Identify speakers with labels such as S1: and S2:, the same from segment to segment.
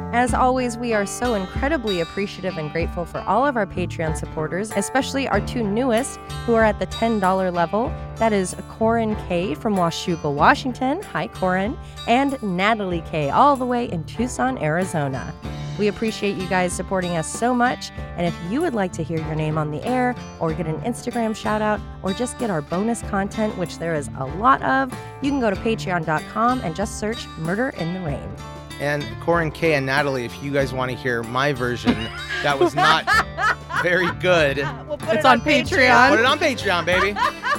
S1: As always, we are so incredibly appreciative and grateful for all of our Patreon supporters, especially our two newest who are at the $10 level. That is Corin K. from Washougal, Washington. Hi, Corin. And Natalie K. all the way in Tucson, Arizona. We appreciate you guys supporting us so much. And if you would like to hear your name on the air or get an Instagram shout out or just get our bonus content, which there is a lot of, you can go to patreon.com and just search Murder in the Rain.
S2: And Corin K and Natalie, if you guys want to hear my version, that was not very good.
S1: We'll put it on Patreon.
S2: Put it on Patreon, baby.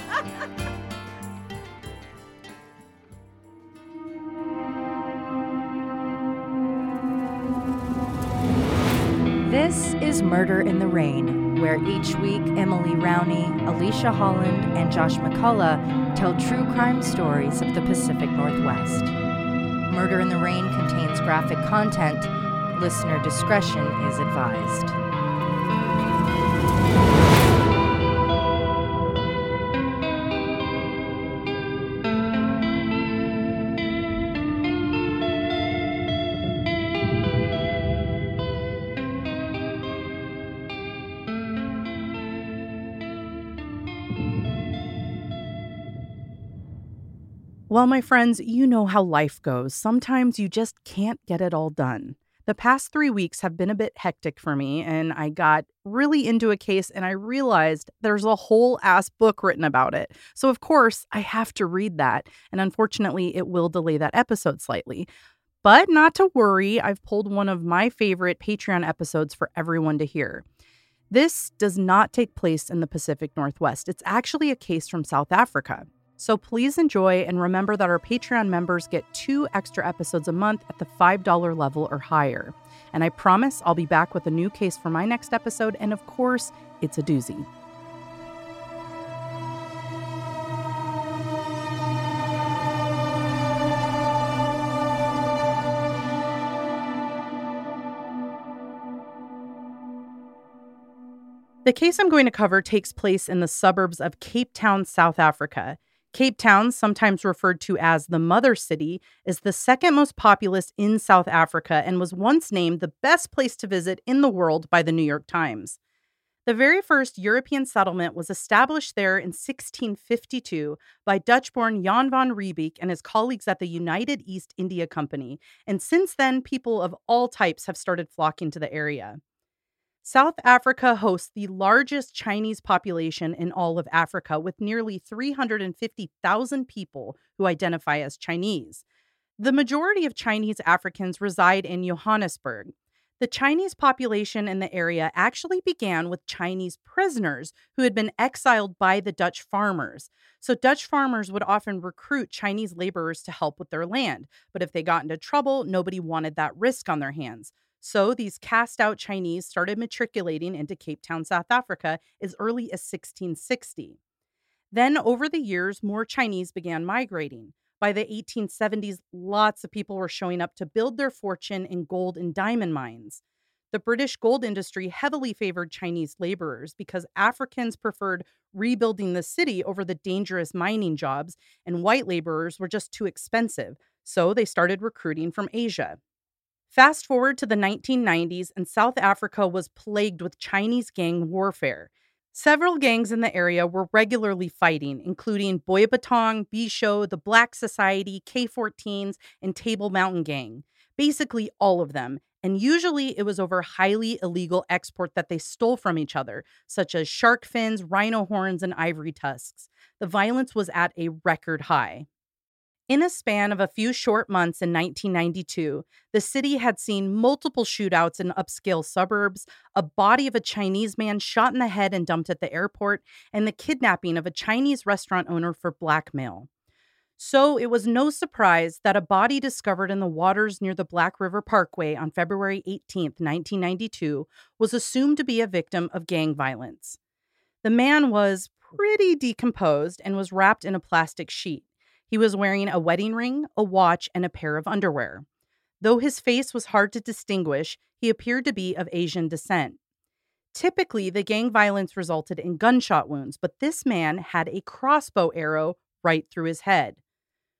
S1: This is Murder in the Rain, where each week Emily Rowney, Alicia Holland, and Josh McCullough tell true crime stories of the Pacific Northwest. Murder in the Rain contains graphic content. Listener discretion is advised.
S3: Well, my friends, you know how life goes. Sometimes you just can't get it all done. The past 3 weeks have been a bit hectic for me, and I got really into a case and I realized there's a whole ass book written about it. So, of course, I have to read that. And unfortunately, it will delay that episode slightly. But not to worry, I've pulled one of my favorite Patreon episodes for everyone to hear. This does not take place in the Pacific Northwest. It's actually a case from South Africa. So please enjoy and remember that our Patreon members get 2 extra episodes a month at the $5 level or higher. And I promise I'll be back with a new case for my next episode, and of course, it's a doozy. The case I'm going to cover takes place in the suburbs of Cape Town, South Africa. Cape Town, sometimes referred to as the Mother City, is the second most populous in South Africa and was once named the best place to visit in the world by the New York Times. The very first European settlement was established there in 1652 by Dutch-born Jan van Riebeeck and his colleagues at the United East India Company, and since then, people of all types have started flocking to the area. South Africa hosts the largest Chinese population in all of Africa, with nearly 350,000 people who identify as Chinese. The majority of Chinese Africans reside in Johannesburg. The Chinese population in the area actually began with Chinese prisoners who had been exiled by the Dutch farmers. So Dutch farmers would often recruit Chinese laborers to help with their land. But if they got into trouble, nobody wanted that risk on their hands. So these cast-out Chinese started matriculating into Cape Town, South Africa as early as 1660. Then, over the years, more Chinese began migrating. By the 1870s, lots of people were showing up to build their fortune in gold and diamond mines. The British gold industry heavily favored Chinese laborers because Africans preferred rebuilding the city over the dangerous mining jobs, and white laborers were just too expensive, so they started recruiting from Asia. Fast forward to the 1990s, and South Africa was plagued with Chinese gang warfare. Several gangs in the area were regularly fighting, including Boyabatong, Bisho, the Black Society, K-14s, and Table Mountain Gang. Basically all of them. And usually it was over highly illegal export that they stole from each other, such as shark fins, rhino horns, and ivory tusks. The violence was at a record high. In a span of a few short months in 1992, the city had seen multiple shootouts in upscale suburbs, a body of a Chinese man shot in the head and dumped at the airport, and the kidnapping of a Chinese restaurant owner for blackmail. So it was no surprise that a body discovered in the waters near the Black River Parkway on February 18, 1992, was assumed to be a victim of gang violence. The man was pretty decomposed and was wrapped in a plastic sheet. He was wearing a wedding ring, a watch, and a pair of underwear. Though his face was hard to distinguish, he appeared to be of Asian descent. Typically, the gang violence resulted in gunshot wounds, but this man had a crossbow arrow right through his head.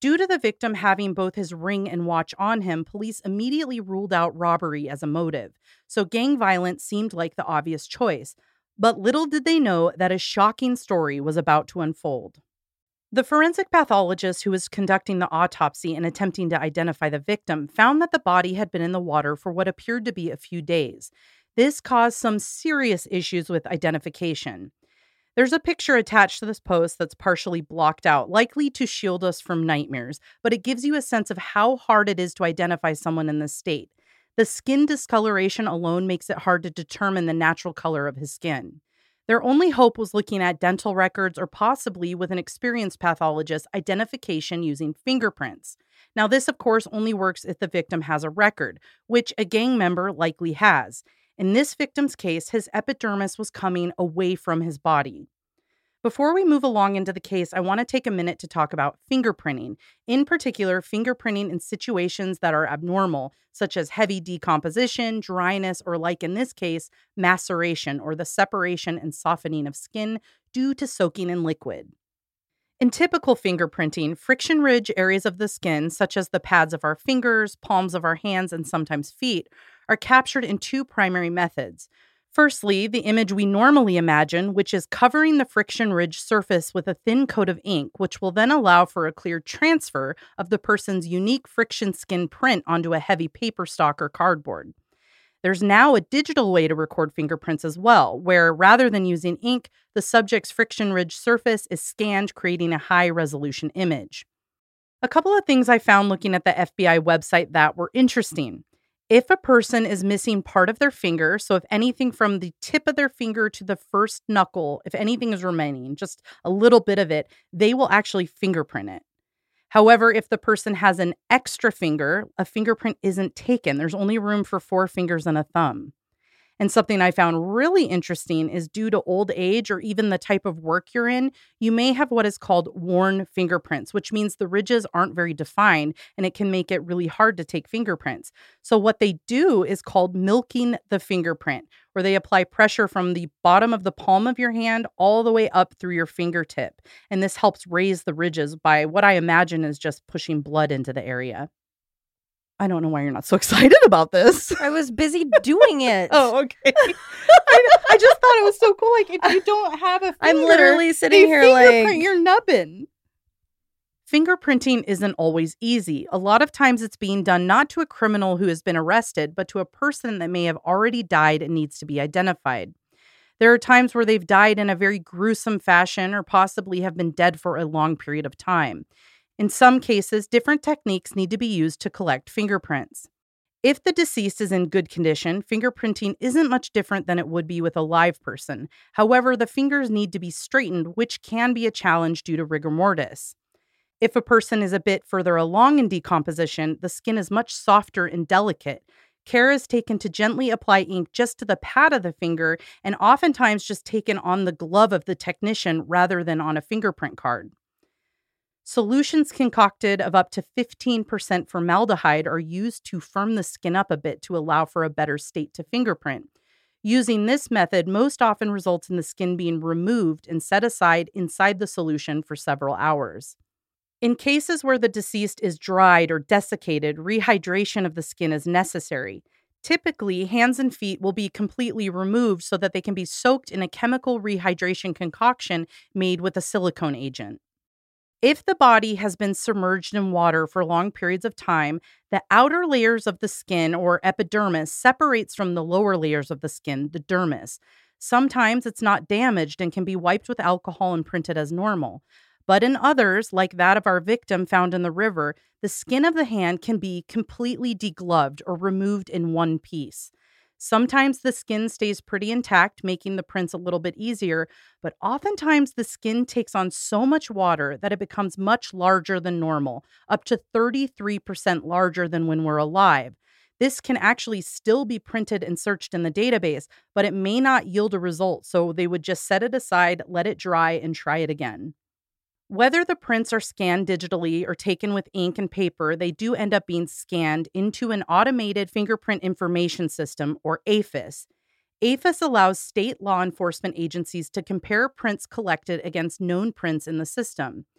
S3: Due to the victim having both his ring and watch on him, police immediately ruled out robbery as a motive, so gang violence seemed like the obvious choice. But little did they know that a shocking story was about to unfold. The forensic pathologist who was conducting the autopsy and attempting to identify the victim found that the body had been in the water for what appeared to be a few days. This caused some serious issues with identification. There's a picture attached to this post that's partially blocked out, likely to shield us from nightmares, but it gives you a sense of how hard it is to identify someone in this state. The skin discoloration alone makes it hard to determine the natural color of his skin. Their only hope was looking at dental records or possibly, with an experienced pathologist, identification using fingerprints. Now, this, of course, only works if the victim has a record, which a gang member likely has. In this victim's case, his epidermis was coming away from his body. Before we move along into the case, I want to take a minute to talk about fingerprinting. In particular, fingerprinting in situations that are abnormal, such as heavy decomposition, dryness, or like in this case, maceration, or the separation and softening of skin due to soaking in liquid. In typical fingerprinting, friction-ridge areas of the skin, such as the pads of our fingers, palms of our hands, and sometimes feet, are captured in two primary methods. Firstly, the image we normally imagine, which is covering the friction-ridge surface with a thin coat of ink, which will then allow for a clear transfer of the person's unique friction skin print onto a heavy paper stock or cardboard. There's now a digital way to record fingerprints as well, where rather than using ink, the subject's friction-ridge surface is scanned, creating a high-resolution image. A couple of things I found looking at the FBI website that were interesting. If a person is missing part of their finger, so if anything from the tip of their finger to the first knuckle, if anything is remaining, just a little bit of it, they will actually fingerprint it. However, if the person has an extra finger, a fingerprint isn't taken. There's only room for 4 fingers and a thumb. And something I found really interesting is due to old age or even the type of work you're in, you may have what is called worn fingerprints, which means the ridges aren't very defined and it can make it really hard to take fingerprints. So what they do is called milking the fingerprint, where they apply pressure from the bottom of the palm of your hand all the way up through your fingertip. And this helps raise the ridges by what I imagine is just pushing blood into the area. I don't know why you're not so excited about this.
S1: I was busy doing it.
S3: Oh, okay. I just thought it was so cool. Like, if you don't have a finger,
S1: I'm literally sitting here like,
S3: you're nubbin. Fingerprinting isn't always easy. A lot of times it's being done not to a criminal who has been arrested, but to a person that may have already died and needs to be identified. There are times where they've died in a very gruesome fashion or possibly have been dead for a long period of time. In some cases, different techniques need to be used to collect fingerprints. If the deceased is in good condition, fingerprinting isn't much different than it would be with a live person. However, the fingers need to be straightened, which can be a challenge due to rigor mortis. If a person is a bit further along in decomposition, the skin is much softer and delicate. Care is taken to gently apply ink just to the pad of the finger and oftentimes just taken on the glove of the technician rather than on a fingerprint card. Solutions concocted of up to 15% formaldehyde are used to firm the skin up a bit to allow for a better state to fingerprint. Using this method most often results in the skin being removed and set aside inside the solution for several hours. In cases where the deceased is dried or desiccated, rehydration of the skin is necessary. Typically, hands and feet will be completely removed so that they can be soaked in a chemical rehydration concoction made with a silicone agent. If the body has been submerged in water for long periods of time, the outer layers of the skin, or epidermis, separates from the lower layers of the skin, the dermis. Sometimes it's not damaged and can be wiped with alcohol and printed as normal. But in others, like that of our victim found in the river, the skin of the hand can be completely degloved or removed in one piece. Sometimes the skin stays pretty intact, making the prints a little bit easier, but oftentimes the skin takes on so much water that it becomes much larger than normal, up to 33% larger than when we're alive. This can actually still be printed and searched in the database, but it may not yield a result, so they would just set it aside, let it dry, and try it again. Whether the prints are scanned digitally or taken with ink and paper, they do end up being scanned into an automated fingerprint information system, or AFIS. AFIS allows state law enforcement agencies to compare prints collected against known prints in the system.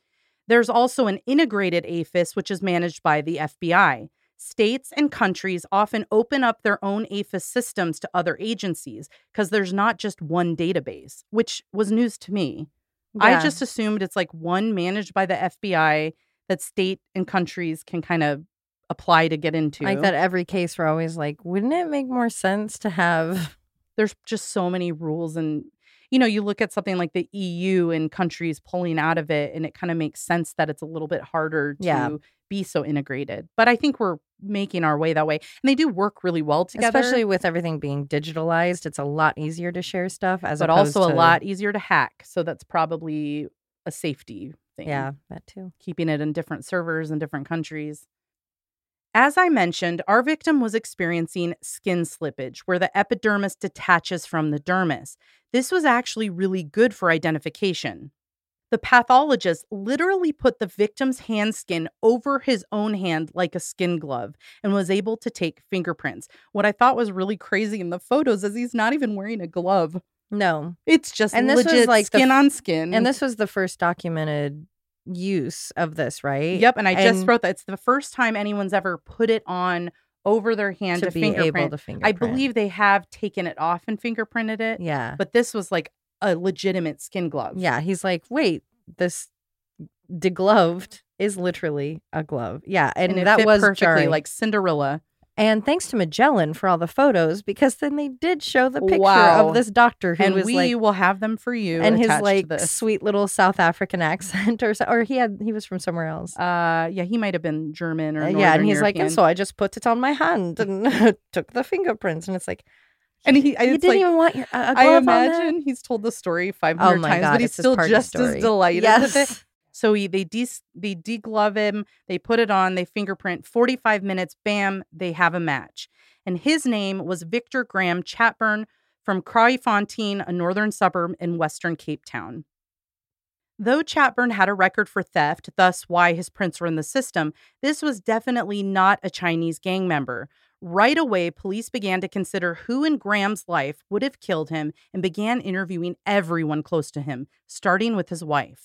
S3: There's also an integrated AFIS, which is managed by the FBI. States and countries often open up their own AFIS systems to other agencies because there's not just one database, which was news to me. I
S1: Yeah.
S3: just assumed it's like one managed by the FBI that state and countries can kind of apply to get into.
S1: Like that every case we're always like, wouldn't it make more sense to have...
S3: There's just so many rules, and you look at something like the EU and countries pulling out of it, and it kind of makes sense that it's a little bit harder to be so integrated. But I think we're making our way that way, and they do work really well together.
S1: Especially with everything being digitalized, it's a lot easier to share stuff
S3: but also a lot easier to hack. So that's probably a safety thing.
S1: Yeah, that too.
S3: Keeping it in different servers in different countries. As I mentioned, our victim was experiencing skin slippage, where the epidermis detaches from the dermis. This was actually really good for identification. The pathologist literally put the victim's hand skin over his own hand like a skin glove and was able to take fingerprints. What I thought was really crazy in the photos is he's not even wearing a glove.
S1: No.
S3: It's just
S1: And this was
S3: legit
S1: like
S3: skin on skin.
S1: And this was the first documented use of this, right?
S3: Yep, and I just wrote that. It's the first time anyone's ever put it on over their hand to
S1: be
S3: fingerprint.
S1: able to fingerprint.
S3: I believe they have taken it off and fingerprinted it.
S1: Yeah.
S3: But this was like a legitimate skin glove.
S1: Yeah, he's like, wait, this degloved is literally a glove. Yeah, and
S3: it
S1: that
S3: fit
S1: was
S3: perfectly
S1: jarring.
S3: like Cinderella.
S1: And thanks to Magellan for all the photos, because then they did show the picture
S3: Wow.
S1: of this doctor who
S3: And
S1: was
S3: we
S1: like,
S3: will have them for you.
S1: and his
S3: attached to
S1: like
S3: this.
S1: sweet little South African accent, or he was from somewhere else.
S3: Yeah, he might have been German or
S1: Yeah, and
S3: Northern
S1: he's like, and
S3: European.
S1: so I just put it on my hand and took the fingerprints, and it's like,
S3: And
S1: you didn't even want a glove
S3: I
S1: on that?
S3: imagine he's told the story 500
S1: Oh my
S3: times,
S1: God,
S3: but he's
S1: it's his
S3: still
S1: party
S3: just
S1: story.
S3: as delighted with it.
S1: Yes.
S3: So they deglove him, they put it on, they fingerprint, 45 minutes, bam, they have a match. And his name was Victor Graham Chatburn from Kraaifontein, a northern suburb in western Cape Town. Though Chatburn had a record for theft, thus why his prints were in the system, this was definitely not a Chinese gang member. Right away, police began to consider who in Graham's life would have killed him and began interviewing everyone close to him, starting with his wife.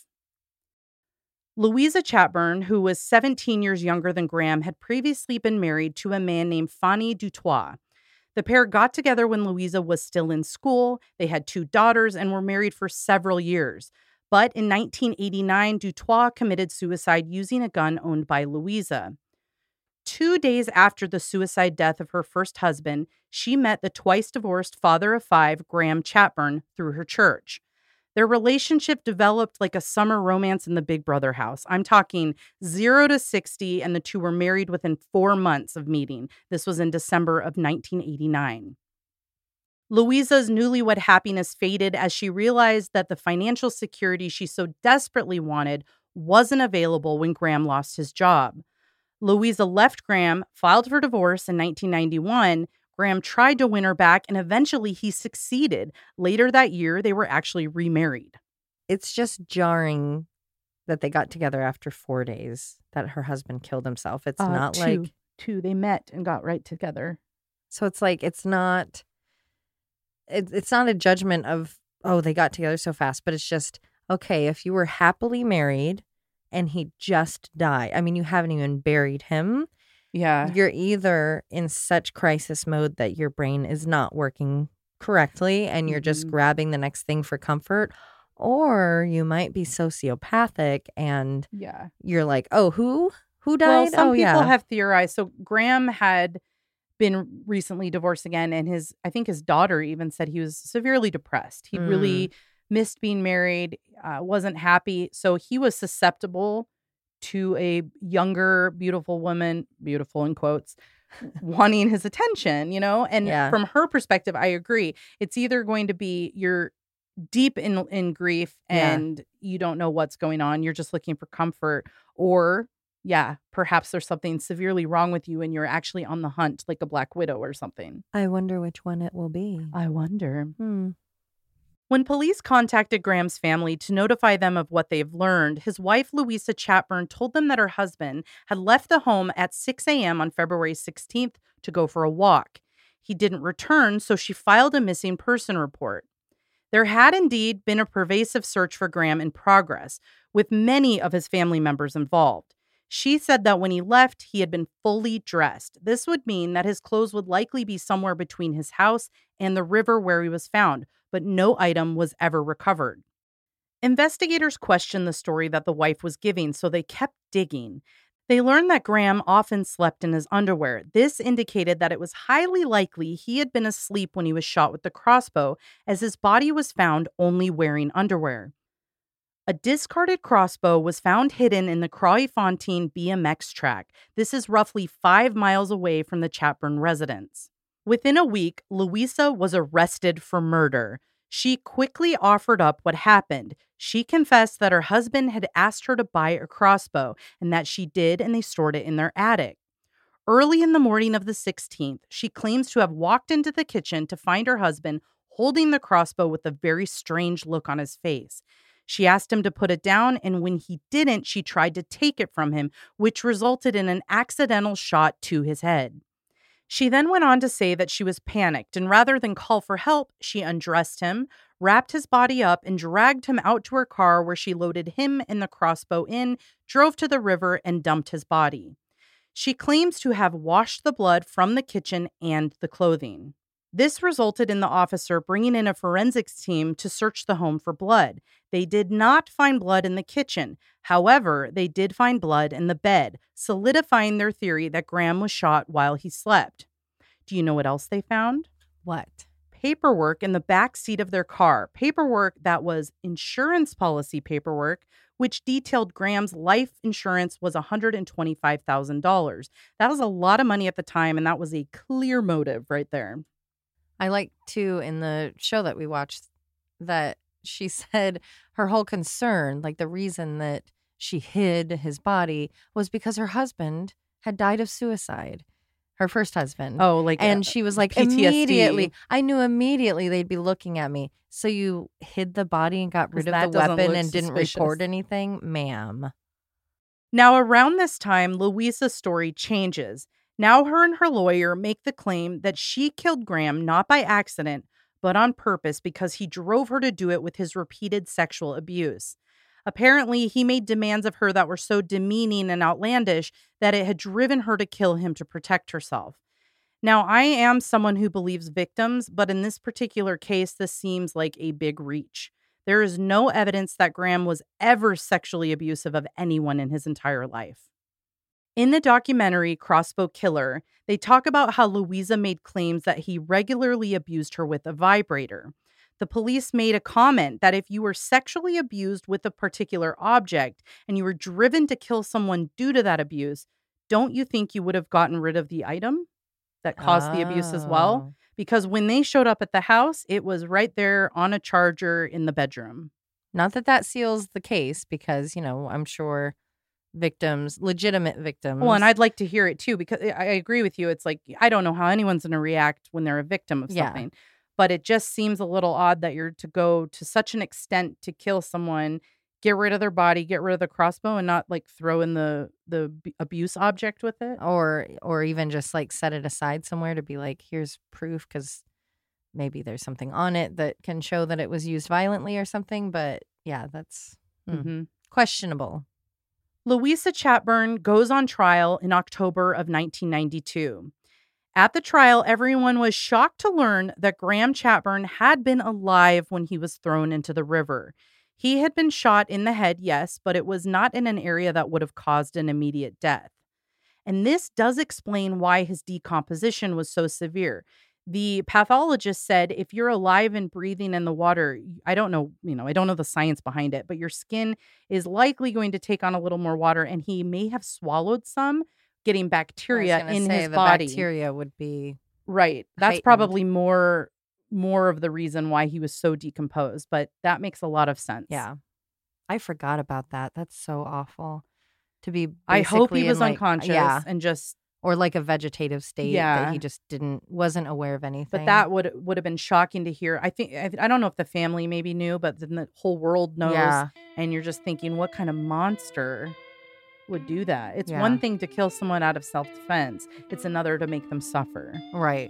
S3: Louisa Chatburn, who was 17 years younger than Graham, had previously been married to a man named Fanny Dutoit. The pair got together when Louisa was still in school. They had 2 daughters and were married for several years. But in 1989, Dutoit committed suicide using a gun owned by Louisa. 2 days after the suicide death of her first husband, she met the twice-divorced father of 5, Graham Chatburn, through her church. Their relationship developed like a summer romance in the Big Brother house. I'm talking 0 to 60, and the two were married within 4 months of meeting. This was in December of 1989. Louisa's newlywed happiness faded as she realized that the financial security she so desperately wanted wasn't available when Graham lost his job. Louisa left Graham, filed for divorce in 1991. Graham tried to win her back, and eventually he succeeded. Later that year, they were actually remarried.
S1: It's just jarring that they got together after 4 days, that her husband killed himself. It's not like...
S3: Two, they met and got right together.
S1: So it's like, it's not a judgment of, oh, they got together so fast, but it's just, okay, if you were happily married and he just died, I mean, you haven't even buried him.
S3: Yeah.
S1: You're either in such crisis mode that your brain is not working correctly and you're just grabbing the next thing for comfort, or you might be sociopathic and you're like, oh, who died?
S3: Well, some people
S1: yeah.
S3: have theorized. So Graham had been recently divorced again, and I think his daughter even said he was severely depressed. He really missed being married, wasn't happy. So he was susceptible to a younger, beautiful woman, beautiful in quotes, wanting his attention, And from her perspective, I agree. It's either going to be you're deep in grief and you don't know what's going on. You're just looking for comfort. Or, perhaps there's something severely wrong with you and you're actually on the hunt like a Black Widow or something.
S1: I wonder which one it will be.
S3: I wonder. When police contacted Graham's family to notify them of what they've learned, his wife, Louisa Chatburn, told them that her husband had left the home at 6 a.m. on February 16th to go for a walk. He didn't return, so she filed a missing person report. There had indeed been a pervasive search for Graham in progress, with many of his family members involved. She said that when he left, he had been fully dressed. This would mean that his clothes would likely be somewhere between his house and the river where he was found, but no item was ever recovered. Investigators questioned the story that the wife was giving, so they kept digging. They learned that Graham often slept in his underwear. This indicated that it was highly likely he had been asleep when he was shot with the crossbow, as his body was found only wearing underwear. A discarded crossbow was found hidden in the Crawley-Fontaine BMX track. This is roughly 5 miles away from the Chatburn residence. Within a week, Louisa was arrested for murder. She quickly offered up what happened. She confessed that her husband had asked her to buy a crossbow, and that she did, and they stored it in their attic. Early in the morning of the 16th, she claims to have walked into the kitchen to find her husband holding the crossbow with a very strange look on his face. She asked him to put it down, and when he didn't, she tried to take it from him, which resulted in an accidental shot to his head. She then went on to say that she was panicked, and rather than call for help, she undressed him, wrapped his body up, and dragged him out to her car, where she loaded him and the crossbow in, drove to the river, and dumped his body. She claims to have washed the blood from the kitchen and the clothing. This resulted in the officer bringing in a forensics team to search the home for blood. They did not find blood in the kitchen. However, they did find blood in the bed, solidifying their theory that Graham was shot while he slept. Do you know what else they found?
S1: What?
S3: Paperwork in the back seat of their car. Paperwork that was insurance policy paperwork, which detailed Graham's life insurance was $125,000. That was a lot of money at the time, and that was a clear motive right there.
S1: I like, too, in the show that we watched, that she said her whole concern, like the reason that she hid his body, was because her husband had died of suicide. Her first husband.
S3: Oh, like,
S1: and she was like,
S3: PTSD.
S1: I knew immediately they'd be looking at me. So you hid the body and got rid of the weapon and didn't report anything? Ma'am.
S3: Now, around this time, Louisa's story changes. Now her and her lawyer make the claim that she killed Graham not by accident, but on purpose, because he drove her to do it with his repeated sexual abuse. Apparently, he made demands of her that were so demeaning and outlandish that it had driven her to kill him to protect herself. Now, I am someone who believes victims, but in this particular case, this seems like a big reach. There is no evidence that Graham was ever sexually abusive of anyone in his entire life. In the documentary Crossbow Killer, they talk about how Louisa made claims that he regularly abused her with a vibrator. The police made a comment that if you were sexually abused with a particular object and you were driven to kill someone due to that abuse, don't you think you would have gotten rid of the item that caused the abuse as well? Because when they showed up at the house, it was right there on a charger in the bedroom.
S1: Not that that seals the case, because, you know, I'm sure victims, legitimate victims.
S3: Well, and I'd like to hear it too, because I agree with you. It's like, I don't know how anyone's going to react when they're a victim of something. But it just seems a little odd that you're to go to such an extent to kill someone, get rid of their body, get rid of the crossbow, and not like throw in the abuse object with it.
S1: Or even just like set it aside somewhere to be like, here's proof, because maybe there's something on it that can show that it was used violently or something. But yeah, that's questionable.
S3: Louisa Chatburn goes on trial in October of 1992. At the trial, everyone was shocked to learn that Graham Chatburn had been alive when he was thrown into the river. He had been shot in the head, yes, but it was not in an area that would have caused an immediate death. And this does explain why his decomposition was so severe. The pathologist said if you're alive and breathing in the water, I don't know the science behind it, but your skin is likely going to take on a little more water, and he may have swallowed some, getting bacteria in his body.
S1: Bacteria would be
S3: right. That's
S1: heightened.
S3: Probably more of the reason why he was so decomposed, but that makes a lot of sense.
S1: Yeah. I forgot about that. That's so awful. To be
S3: I hope he was
S1: in, like,
S3: unconscious and just
S1: or like a vegetative state that he just wasn't aware of anything.
S3: But that would have been shocking to hear. I don't know if the family maybe knew, but then the whole world knows. Yeah. And you're just thinking, what kind of monster would do that? It's one thing to kill someone out of self-defense. It's another to make them suffer.
S1: Right.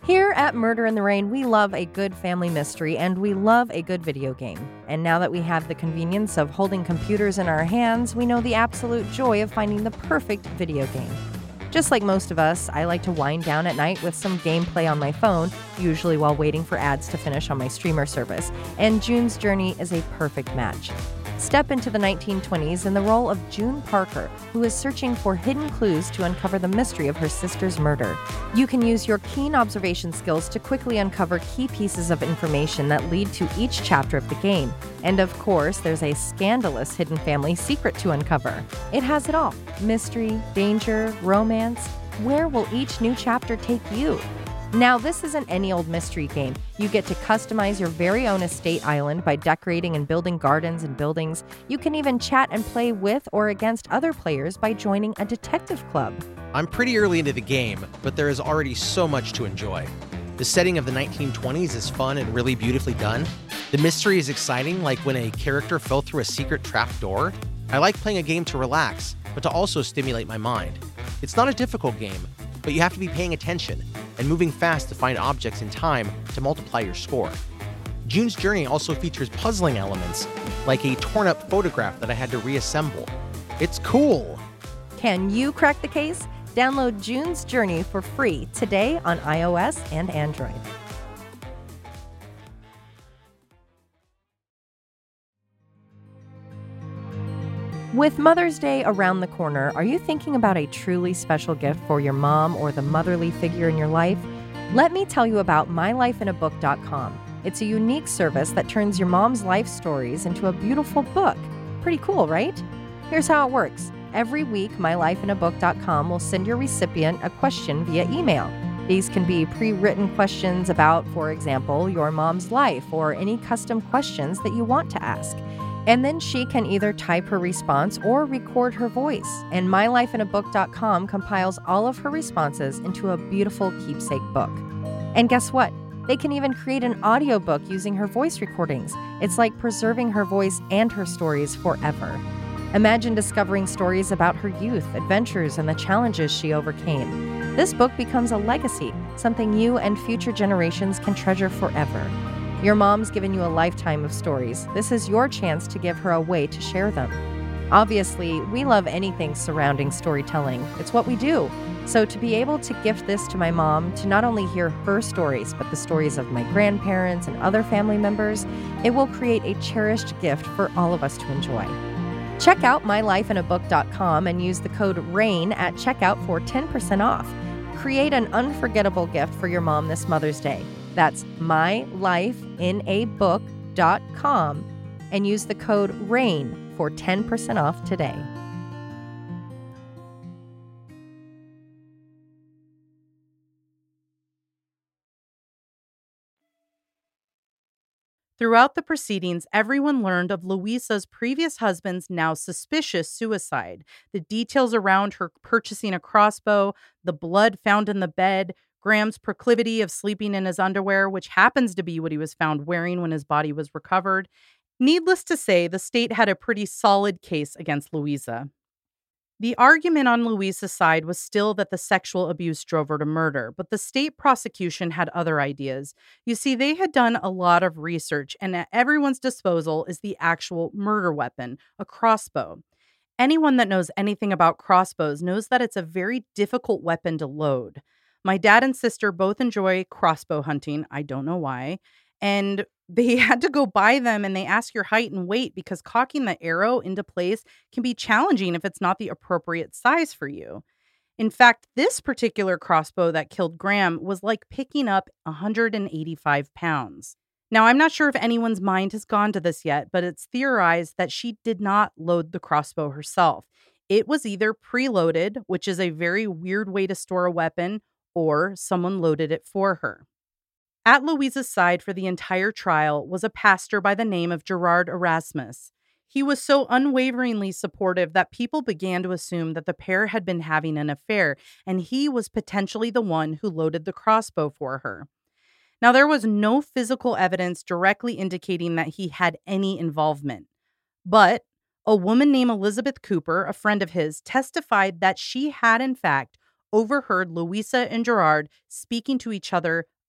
S1: Here at Murder in the Rain, we love a good family mystery and we love a good video game. And now that we have the convenience of holding computers in our hands, we know the absolute joy of finding the perfect video game. Just like most of us, I like to wind down at night with some gameplay on my phone, usually while waiting for ads to finish on my streamer service, and June's Journey is a perfect match. Step into the 1920s in the role of June Parker, who is searching for hidden clues to uncover the mystery of her sister's murder. You can use your keen observation skills to quickly uncover key pieces of information that lead to each chapter of the game. And of course, there's a scandalous hidden family secret to uncover. It has it all: mystery, danger, romance. Where will each new chapter take you? Now, this isn't any old mystery game. You get to customize your very own estate island by decorating and building gardens and buildings. You can even chat and play with or against other players by joining a detective club.
S2: I'm pretty early into the game, but there is already so much to enjoy. The setting of the 1920s is fun and really beautifully done. The mystery is exciting, like when a character fell through a secret trap door. I like playing a game to relax, but to also stimulate my mind. It's not a difficult game, but you have to be paying attention and moving fast to find objects in time to multiply your score. June's Journey also features puzzling elements, like a torn-up photograph that I had to reassemble. It's cool!
S1: Can you crack the case? Download June's Journey for free today on iOS and Android. With Mother's Day around the corner, are you thinking about a truly special gift for your mom or the motherly figure in your life? Let me tell you about mylifeinabook.com. It's a unique service that turns your mom's life stories into a beautiful book. Pretty cool, right? Here's how it works. Every week, mylifeinabook.com will send your recipient a question via email. These can be pre-written questions about, for example, your mom's life or any custom questions that you want to ask. And then she can either type her response or record her voice. And mylifeinabook.com compiles all of her responses into a beautiful keepsake book. And guess what? They can even create an audiobook using her voice recordings. It's like preserving her voice and her stories forever. Imagine discovering stories about her youth, adventures, and the challenges she overcame. This book becomes a legacy, something you and future generations can treasure forever. Your mom's given you a lifetime of stories. This is your chance to give her a way to share them. Obviously, we love anything surrounding storytelling. It's what we do. So to be able to gift this to my mom, to not only hear her stories, but the stories of my grandparents and other family members, it will create a cherished gift for all of us to enjoy. Check out mylifeinabook.com and use the code RAIN at checkout for 10% off. Create an unforgettable gift for your mom this Mother's Day. That's mylifeinabook.com and use the code RAIN for 10% off today.
S3: Throughout the proceedings, everyone learned of Louisa's previous husband's now suspicious suicide. The details around her purchasing a crossbow, the blood found in the bed, Graham's proclivity of sleeping in his underwear, which happens to be what he was found wearing when his body was recovered. Needless to say, the state had a pretty solid case against Louisa. The argument on Louisa's side was still that the sexual abuse drove her to murder, but the state prosecution had other ideas. You see, they had done a lot of research, and at everyone's disposal is the actual murder weapon, a crossbow. Anyone that knows anything about crossbows knows that it's a very difficult weapon to load. My dad and sister both enjoy crossbow hunting. I don't know why. And they had to go buy them, and they ask your height and weight because cocking the arrow into place can be challenging if it's not the appropriate size for you. In fact, this particular crossbow that killed Graham was like picking up 185 pounds. Now, I'm not sure if anyone's mind has gone to this yet, but it's theorized that she did not load the crossbow herself. It was either preloaded, which is a very weird way to store a weapon, or someone loaded it for her. At Louisa's side for the entire trial was a pastor by the name of Gerard Erasmus. He was so unwaveringly supportive that people began to assume that the pair had been having an affair, and he was potentially the one who loaded the crossbow for her. Now, there was no physical evidence directly indicating that he had any involvement, but a woman named Elizabeth Cooper, a friend of his, testified that she had, in fact, overheard Louisa and Gerard speaking to each other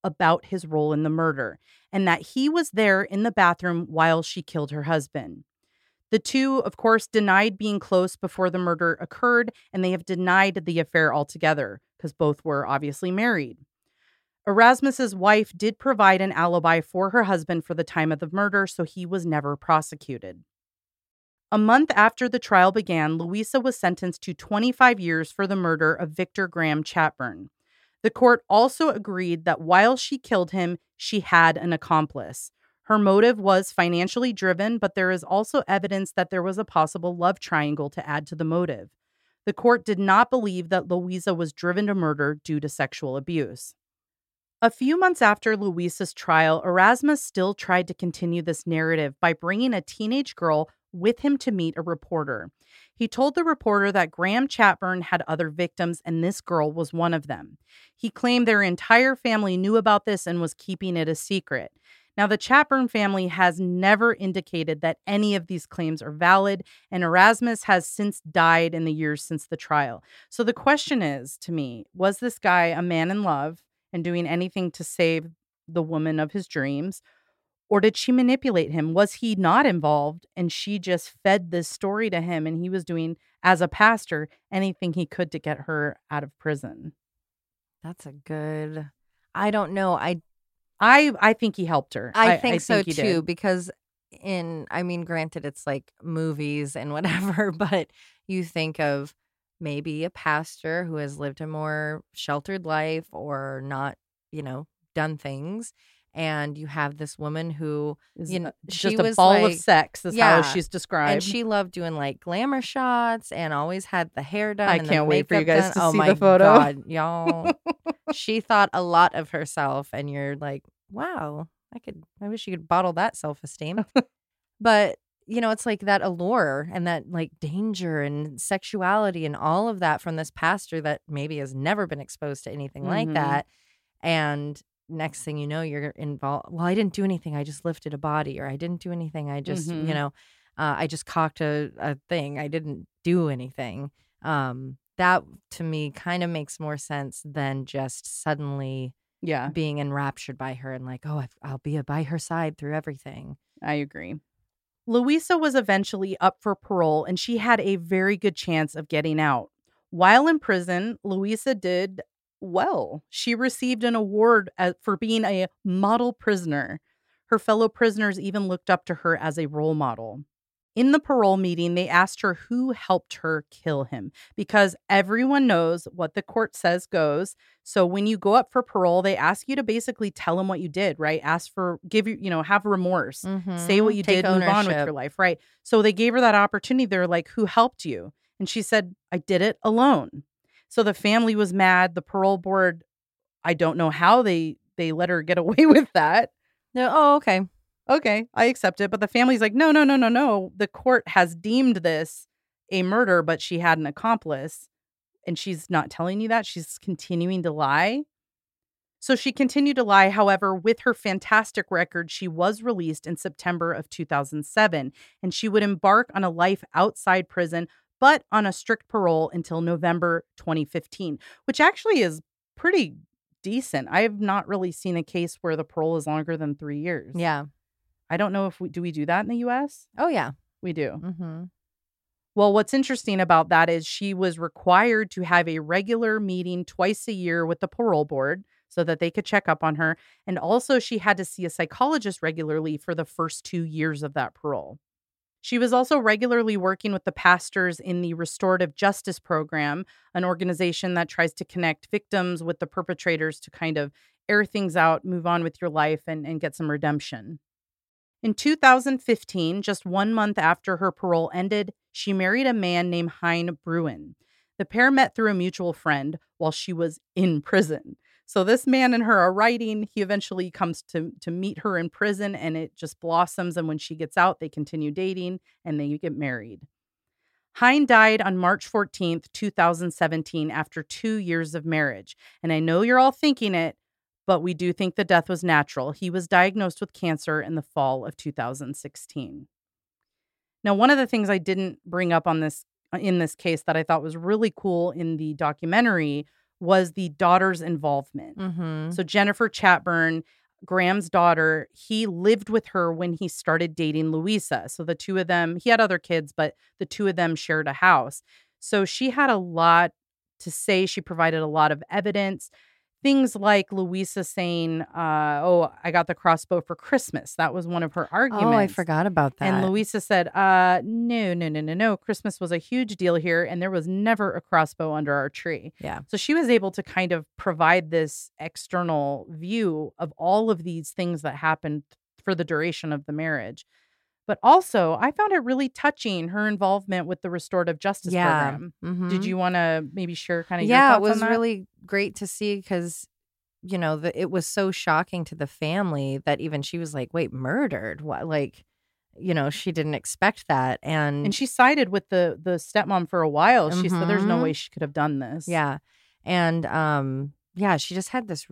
S3: about his role in the murder and that he was there in the bathroom while she killed her husband. The two, of course, denied being close before the murder occurred, and they have denied the affair altogether because both were obviously married. Erasmus's wife did provide an alibi for her husband for the time of the murder, so he was never prosecuted. A month after the trial began, Louisa was sentenced to 25 years for the murder of Victor Graham Chatburn. The court also agreed that while she killed him, she had an accomplice. Her motive was financially driven, but there is also evidence that there was a possible love triangle to add to the motive. The court did not believe that Louisa was driven to murder due to sexual abuse. A few months after Louisa's trial, Erasmus still tried to continue this narrative by bringing a teenage girl with him to meet a reporter. He told the reporter that Graham Chatburn had other victims and this girl was one of them. He claimed their entire family knew about this and was keeping it a secret. Now, the Chatburn family has never indicated that any of these claims are valid, and Erasmus has since died in the years since the trial. So the question is, to me, was this guy a man in love and doing anything to save the woman of his dreams? Or did she manipulate him? Was he not involved and she just fed this story to him and he was doing, as a pastor, anything he could to get her out of prison?
S1: That's a good... I don't know.
S3: I think he helped her.
S1: I think so
S3: he
S1: too,
S3: did.
S1: because granted, it's like movies and whatever, but you think of maybe a pastor who has lived a more sheltered life or not, done things. And you have this woman who, she
S3: just a
S1: was
S3: ball
S1: like,
S3: of sex is how she's described.
S1: and she loved doing like glamour shots and always had the hair done.
S3: I
S1: and
S3: can't
S1: the
S3: wait for you
S1: makeup
S3: guys
S1: done.
S3: to see
S1: my
S3: the photo.
S1: God, y'all. She thought a lot of herself, and you're like, wow, I wish you could bottle that self-esteem. But, it's like that allure and that like danger and sexuality and all of that from this pastor that maybe has never been exposed to anything like that. And next thing you know, you're involved. Well, I didn't do anything. I just lifted a body, or I didn't do anything. I just, I just cocked a thing. I didn't do anything. That to me kind of makes more sense than just suddenly being enraptured by her and like, oh, I'll be by her side through everything.
S3: I agree. Louisa was eventually up for parole and she had a very good chance of getting out. While in prison, Louisa did well. She received an award for being a model prisoner. Her fellow prisoners even looked up to her as a role model. In the parole meeting, they asked her who helped her kill him because everyone knows what the court says goes. So when you go up for parole, they ask you to basically tell them what you did, right? Have remorse, say what you did, move on with your life, right? So they gave her that opportunity. They're like, who helped you? And she said, I did it alone. So the family was mad. The parole board, I don't know how they let her get away with that.
S1: No, oh, okay.
S3: Okay, I accept it. But the family's like, no. The court has deemed this a murder, but she had an accomplice. And she's not telling you that. She's continuing to lie. So she continued to lie. However, with her fantastic record, she was released in September of 2007. And she would embark on a life outside prison, but on a strict parole until November 2015, which actually is pretty decent. I have not really seen a case where the parole is longer than 3 years.
S1: Yeah.
S3: I don't know if we do that in the U.S.?
S1: Oh, yeah.
S3: We do.
S1: Mm-hmm.
S3: Well, what's interesting about that is she was required to have a regular meeting twice a year with the parole board so that they could check up on her. And also she had to see a psychologist regularly for the first 2 years of that parole. She was also regularly working with the pastors in the Restorative Justice Program, an organization that tries to connect victims with the perpetrators to kind of air things out, move on with your life, and get some redemption. In 2015, just 1 month after her parole ended, she married a man named Hein Bruin. The pair met through a mutual friend while she was in prison. So this man and her are writing. He eventually comes to meet her in prison, and it just blossoms. And when she gets out, they continue dating and they get married. Hein died on March 14th, 2017, after 2 years of marriage. And I know you're all thinking it, but we do think the death was natural. He was diagnosed with cancer in the fall of 2016. Now, one of the things I didn't bring up in this case that I thought was really cool in the documentary was the daughter's involvement.
S1: Mm-hmm.
S3: So Jennifer Chatburn, Graham's daughter, he lived with her when he started dating Louisa. So the two of them, he had other kids, but the two of them shared a house. So she had a lot to say. She provided a lot of evidence. Things like Louisa saying, oh, I got the crossbow for Christmas. That was one of her arguments.
S1: Oh, I forgot about that.
S3: And Louisa said, no. Christmas was a huge deal here, and there was never a crossbow under our tree.
S1: Yeah.
S3: So she was able to kind of provide this external view of all of these things that happened for the duration of the marriage. But also, I found it really touching, her involvement with the restorative justice program.
S1: Mhm.
S3: Did you want to maybe share kind of your thoughts
S1: it was
S3: on that?
S1: really great to see because, it was so shocking to the family that even she was like, wait, murdered? What? Like, she didn't expect that.
S3: And she sided with the stepmom for a while. She said there's no way she could have done this.
S1: Yeah. And, she just had this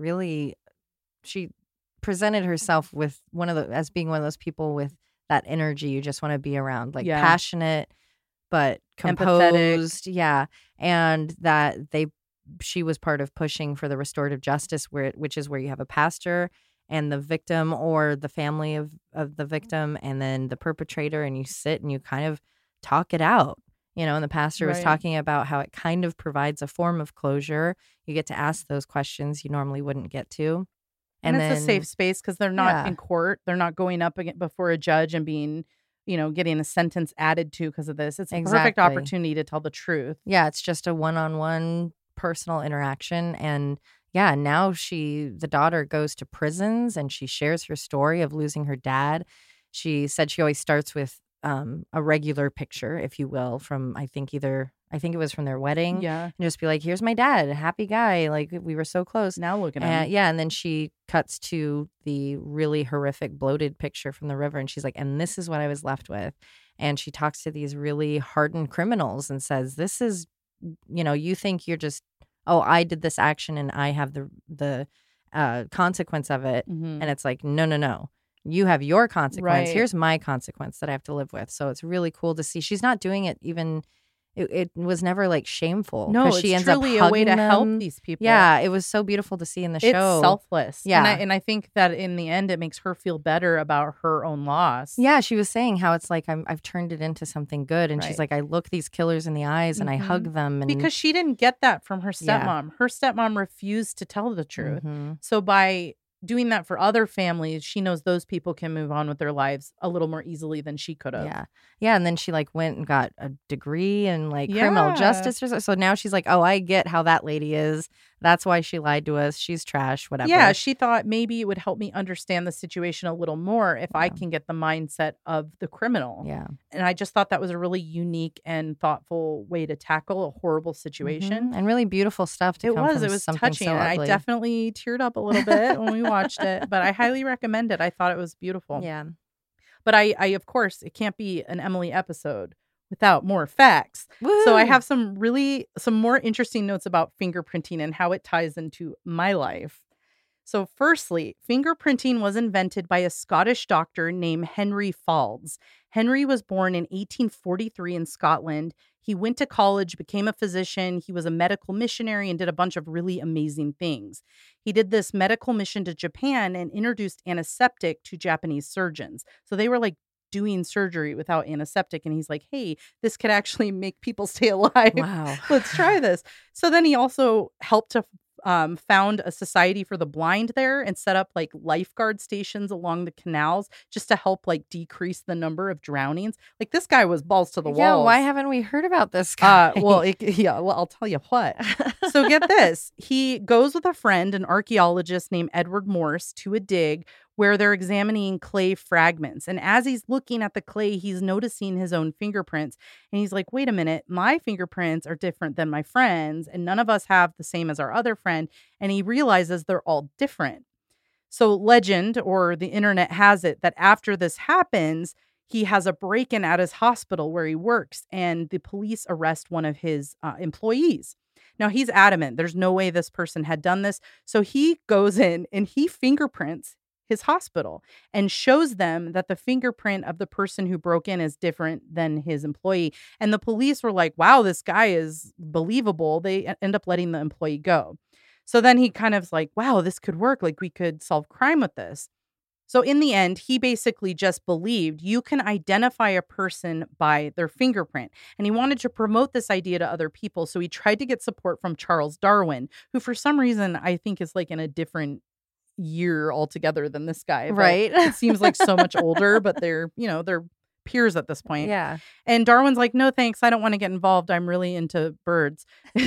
S1: she presented herself with as being one of those people with that energy you just want to be around, like passionate, but composed.
S3: Empathetic.
S1: Yeah. And that she was part of pushing for the restorative justice which is where you have a pastor and the victim or the family of the victim and then the perpetrator, and you sit and you kind of talk it out. And the pastor was talking about how it kind of provides a form of closure. You get to ask those questions you normally wouldn't get to.
S3: And it's a safe space because they're not in court. They're not going up before a judge and being, getting a sentence added to because of this. It's a perfect opportunity to tell the truth.
S1: Yeah, it's just a one-on-one personal interaction. And now the daughter goes to prisons and she shares her story of losing her dad. She said she always starts with a regular picture, if you will, from I think it was from their wedding.
S3: Yeah.
S1: And just be like, here's my dad, a happy guy. Like, we were so close.
S3: Now look at him.
S1: And then she cuts to the really horrific bloated picture from the river. And she's like, and this is what I was left with. And she talks to these really hardened criminals and says, this is, you think you're just, oh, I did this action and I have the consequence of it.
S3: Mm-hmm.
S1: And it's like, no. You have your consequence.
S3: Right.
S1: Here's my consequence that I have to live with. So it's really cool to see. She's not doing it even. It was never like shameful.
S3: No, it's
S1: she ends
S3: truly
S1: up
S3: a way to
S1: them.
S3: help these people.
S1: Yeah, it was so beautiful to see in the show.
S3: It's selfless.
S1: Yeah.
S3: And I think that in the end, it makes her feel better about her own loss.
S1: Yeah, she was saying how it's like I've turned it into something good. And she's like, I look these killers in the eyes and I hug them. And
S3: because she didn't get that from her stepmom. Her stepmom refused to tell the truth. So by doing that for other families, she knows those people can move on with their lives a little more easily than she could have.
S1: Yeah. And then she went and got a degree in criminal justice. So now she's like, oh, I get how that lady is. That's why she lied to us. She's trash, whatever.
S3: Yeah, she thought maybe it would help me understand the situation a little more if I can get the mindset of the criminal.
S1: Yeah.
S3: And I just thought that was a really unique and thoughtful way to tackle a horrible situation.
S1: And really beautiful stuff to
S3: It
S1: come
S3: was.
S1: from
S3: It was
S1: something
S3: touching.
S1: so
S3: And I
S1: ugly.
S3: definitely teared up a little bit when we watched it. But I highly recommend it. I thought it was beautiful.
S1: Yeah.
S3: But I of course, it can't be an Emily episode without more facts.
S1: Woo!
S3: So I have some more interesting notes about fingerprinting and how it ties into my life. So firstly, fingerprinting was invented by a Scottish doctor named Henry Faulds. Henry was born in 1843 in Scotland. He went to college, became a physician. He was a medical missionary and did a bunch of really amazing things. He did this medical mission to Japan and introduced antiseptic to Japanese surgeons. So they were like doing surgery without antiseptic. And he's like, hey, this could actually make people stay alive.
S1: Wow.
S3: Let's try this. So then he also helped to found a society for the blind there and set up like lifeguard stations along the canals just to help like decrease the number of drownings. Like this guy was balls to the wall.
S1: Yeah, why haven't we heard about this guy?
S3: Well, I'll tell you what. So get this. He goes with a friend, an archaeologist named Edward Morse, to a dig where they're examining clay fragments. And as he's looking at the clay, he's noticing his own fingerprints. And he's like, wait a minute, my fingerprints are different than my friends, and none of us have the same as our other friend. And he realizes they're all different. So legend or the internet has it that after this happens, he has a break-in at his hospital where he works, and the police arrest one of his employees. Now, he's adamant there's no way this person had done this. So he goes in and he fingerprints his hospital and shows them that the fingerprint of the person who broke in is different than his employee. And the police were like, wow, this guy is believable. They end up letting the employee go. So then he kind of like, wow, this could work. Like we could solve crime with this. So in the end, he basically just believed you can identify a person by their fingerprint. And he wanted to promote this idea to other people. So he tried to get support from Charles Darwin, who for some reason I think is like in a different year altogether than this guy.
S1: Right.
S3: It seems like so much older, but they're peers at this point.
S1: Yeah.
S3: And Darwin's like, no, thanks. I don't want to get involved. I'm really into birds. So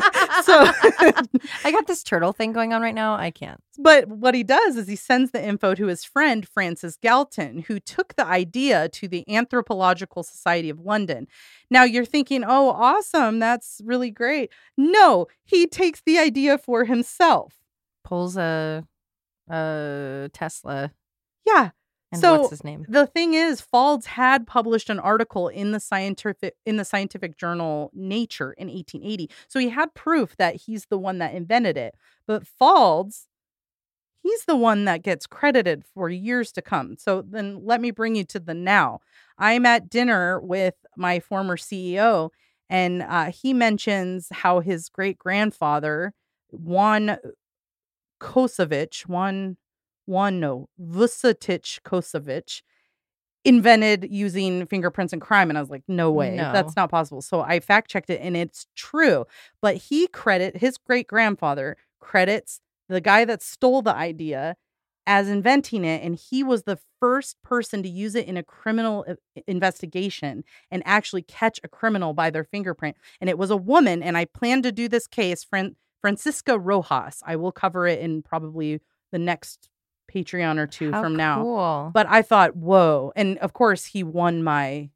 S1: I got this turtle thing going on right now. I can't.
S3: But what he does is he sends the info to his friend, Francis Galton, who took the idea to the Anthropological Society of London. Now you're thinking, oh, awesome. That's really great. No, he takes the idea for himself.
S1: Pulls a Tesla.
S3: Yeah.
S1: And
S3: so
S1: what's his name?
S3: The thing is, Faulds had published an article in the scientific journal Nature in 1880. So he had proof that he's the one that invented it. But Faulds, he's the one that gets credited for years to come. So then let me bring you to the now. I'm at dinner with my former CEO, and he mentions how his great-grandfather, Vucetich Kosovich, invented using fingerprints in crime. And I was like, no way, that's not possible. So I fact checked it and it's true. But his great grandfather credits the guy that stole the idea as inventing it. And he was the first person to use it in a criminal investigation and actually catch a criminal by their fingerprint. And it was a woman. And I plan to do this case, Francisca Rojas. I will cover it in probably the next Patreon or two from now.
S1: Cool.
S3: But I thought, whoa. And of course he won my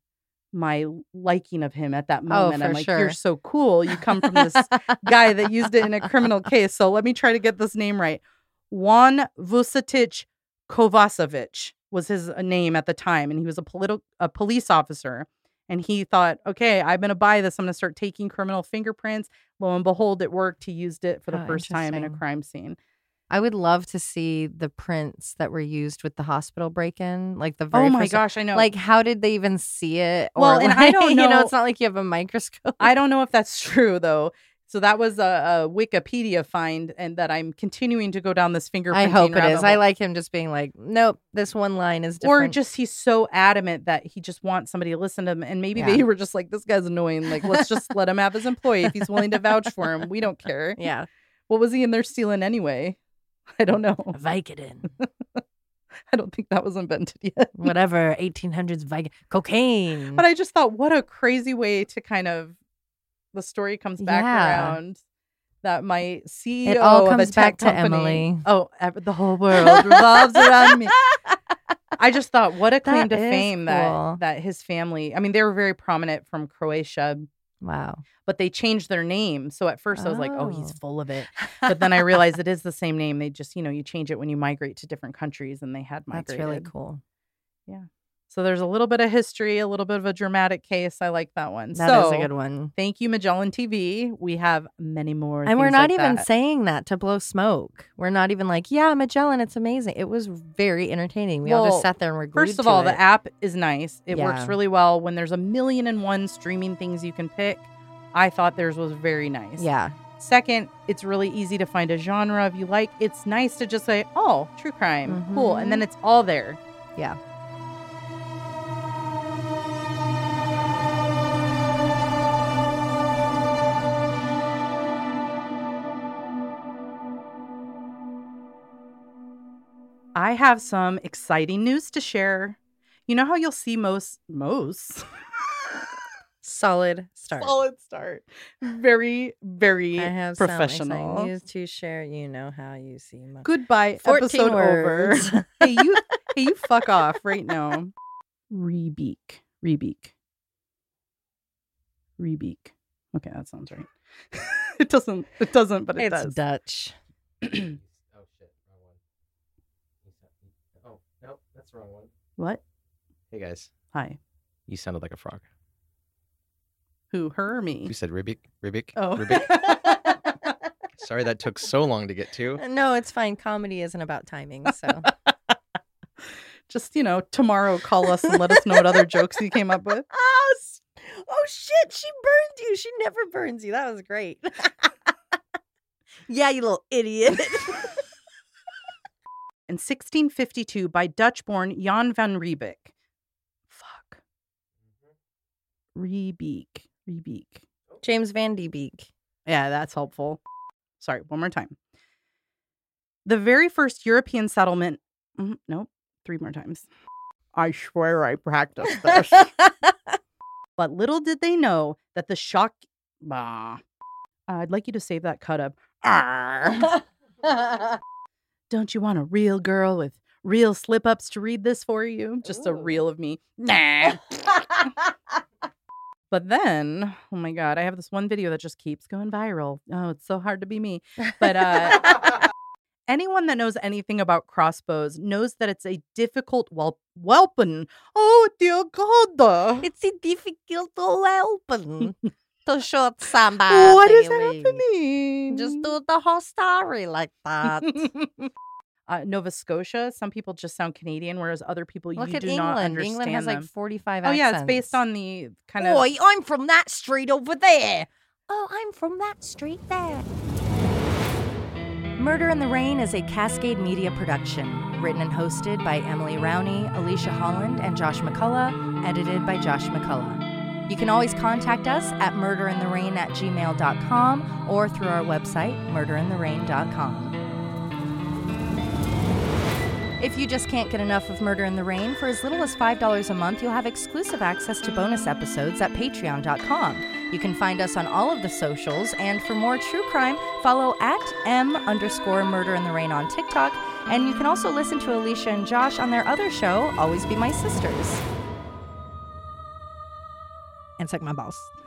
S3: liking of him at that moment. I'm like,
S1: sure.
S3: You're so cool. You come from this guy that used it in a criminal case. So let me try to get this name right. Juan Vucetich Kovacevic was his name at the time. And he was a police officer. And he thought, okay, I'm going to buy this. I'm going to start taking criminal fingerprints. Lo and behold, it worked. He used it for the first time in a crime scene.
S1: I would love to see the prints that were used with the hospital break-in, like the very
S3: Oh my
S1: first.
S3: gosh, I know.
S1: Like, how did they even see it?
S3: Well, and I don't know.
S1: It's not like you have a microscope.
S3: I don't know if that's true though. So that was a Wikipedia find, and that I'm continuing to go down this fingerprinting.
S1: I hope it is.
S3: hole.
S1: I like him just being like, nope, this one line is different.
S3: Or just he's so adamant that he just wants somebody to listen to him, and maybe they were just like, this guy's annoying. Like, let's just let him have his employee if he's willing to vouch for him. We don't care.
S1: Yeah.
S3: What was he in there stealing anyway? I don't know.
S1: Vicodin.
S3: I don't think that was invented yet.
S1: Whatever, 1800s Vicodin. Cocaine.
S3: But I just thought, what a crazy way to kind of, the story comes back around that my CEO
S1: it all comes
S3: of a tech
S1: back
S3: company,
S1: to Emily.
S3: Oh, the whole world revolves around me. I just thought, what a claim to
S1: That is
S3: fame
S1: cool.
S3: that his family, I mean, they were very prominent from Croatia.
S1: Wow.
S3: But they changed their name. So at first I was like, oh, he's
S1: Oh.
S3: full of it. But then I realized it is the same name. They just, you change it when you migrate to different countries, and they had migrated.
S1: That's really cool.
S3: Yeah. So there's a little bit of history, a little bit of a dramatic case. I like that one.
S1: That is a good one.
S3: Thank you, Magellan TV. We have many more.
S1: And we're
S3: things
S1: not
S3: like
S1: even
S3: that.
S1: saying that to blow smoke. We're not even like, yeah, Magellan, it's amazing. It was very entertaining. We all
S3: Well,
S1: just sat there and were glued
S3: First of
S1: to
S3: all,
S1: it.
S3: the app is nice. It works
S1: Yeah.
S3: really well. When there's 1,000,001 streaming things you can pick, I thought theirs was very nice.
S1: Yeah.
S3: Second, it's really easy to find a genre if you like. It's nice to just say, oh, true crime, cool. And then it's all there.
S1: Yeah.
S3: I have some exciting news to share. You know how you'll see most
S1: Solid start.
S3: solid start. Very, very
S1: I have
S3: professional.
S1: some exciting news to share. You know how you see my
S3: Goodbye.
S1: 14
S3: Episode
S1: words.
S3: over. hey, you fuck off right now. Rebeak. Okay, that sounds right. It doesn't, but it
S1: it's
S3: does.
S1: Dutch.
S2: Oh shit, wrong one. Oh, nope, that's the wrong one.
S3: What?
S2: Hey guys,
S3: Hi.
S2: you sounded like a frog.
S3: Who, her or me?
S2: You said Rubik?
S3: Oh.
S2: Sorry that took so long to get to.
S1: No, it's fine. Comedy isn't about timing. So
S3: Just, tomorrow call us and let us know what other jokes you came up with.
S1: Oh, shit. She burned you. She never burns you. That was great. Yeah, you little idiot.
S3: In 1652 by Dutch-born Jan van Riebeek. Fuck. Riebeek.
S1: James Van de Beek.
S3: Yeah, that's helpful. Sorry, one more time. The very first European settlement. Nope, 3 more times. I swear I practiced this. But little did they know that the shock. I'd like you to save that cut up. Don't you want a real girl with real slip-ups to read this for you? Just a reel of me. Nah. But then, oh my God, I have this one video that just keeps going viral. Oh, it's so hard to be me. But anyone that knows anything about crossbows knows that it's a difficult weapon. Oh, dear God.
S1: It's a difficult weapon to shoot somebody.
S3: What is happening?
S1: Just do the whole story like that.
S3: Nova Scotia, some people just sound Canadian, whereas other people
S1: Look
S3: you
S1: at
S3: do
S1: England.
S3: not understand
S1: England has
S3: them.
S1: like 45
S3: Oh,
S1: accents.
S3: yeah, it's based on the kind of...
S1: Boy, I'm from that street over there. Oh, I'm from that street there. Murder in the Rain is a Cascade Media production, written and hosted by Emily Rowney, Alicia Holland, and Josh McCullough, edited by Josh McCullough. You can always contact us at murderintherain@gmail.com or through our website, murderintherain.com. If you just can't get enough of Murder in the Rain, for as little as $5 a month, you'll have exclusive access to bonus episodes at patreon.com. You can find us on all of the socials, and for more true crime, follow @M_Murder in the Rain on TikTok, and you can also listen to Alicia and Josh on their other show, Always Be My Sisters. And suck my balls.